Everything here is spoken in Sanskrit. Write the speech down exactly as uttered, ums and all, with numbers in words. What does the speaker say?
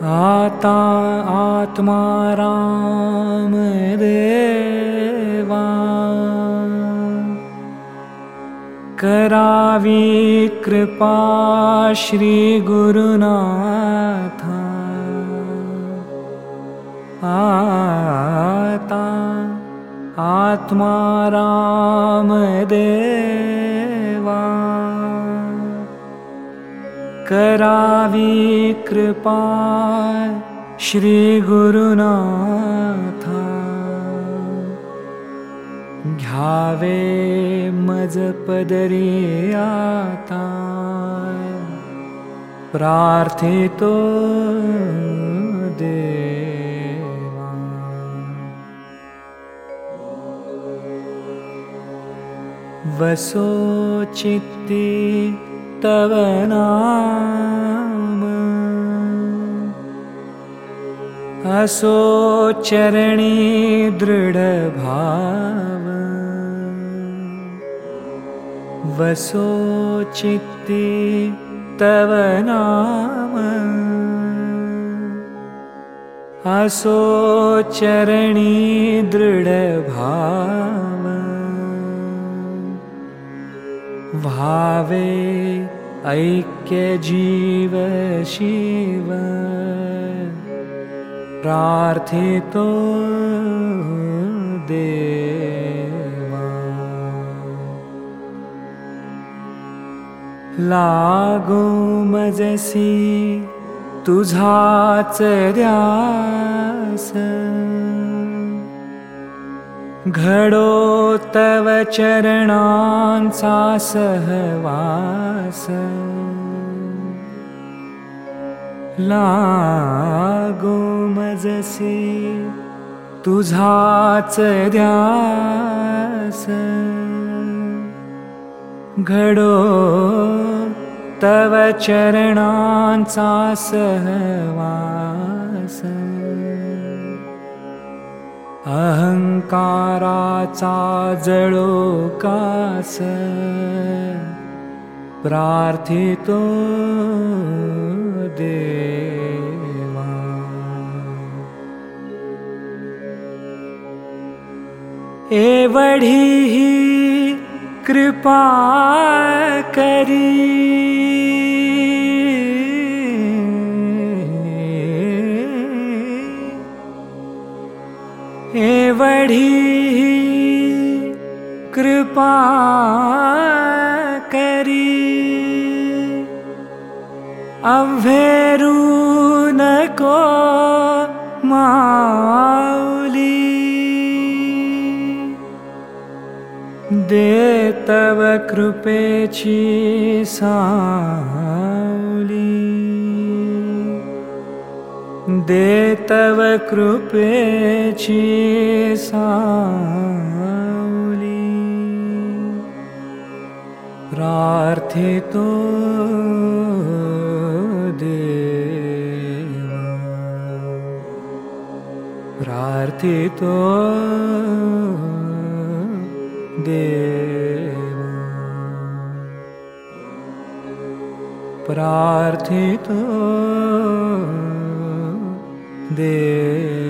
आता आत्मा रामदेवा करावी कृपा श्री गुरुनाथा आता आत्मा रामदेवा करावी कृपा श्री गुरुनाथा घ्यावे मज पदरी आता प्रार्थितो देवा वसो चित्ती तव नाम असो चरणी दृढ़ भाव वसो चित्ती तव नाम असो चरणी दृढ़ भाव भावे ऐक्य जीव शिव प्रार्थितो देवा लागो मजसी तुझाच ध्यास घडो तव चरणांचा सहवास लागो मजसी तुझाच ध्यास घडो तव चरणांचा सहवास अहंकाराचा जळो कास प्रार्थितो देवा एवढी ही कृपा करी एवढी कृपा करी अव्हेरू नको माऊली दे तव कृपेची सावली दे तव कृपेची सावली प्रार्थितो देवा प्रार्थितो देवा प्रार्थितो देवा।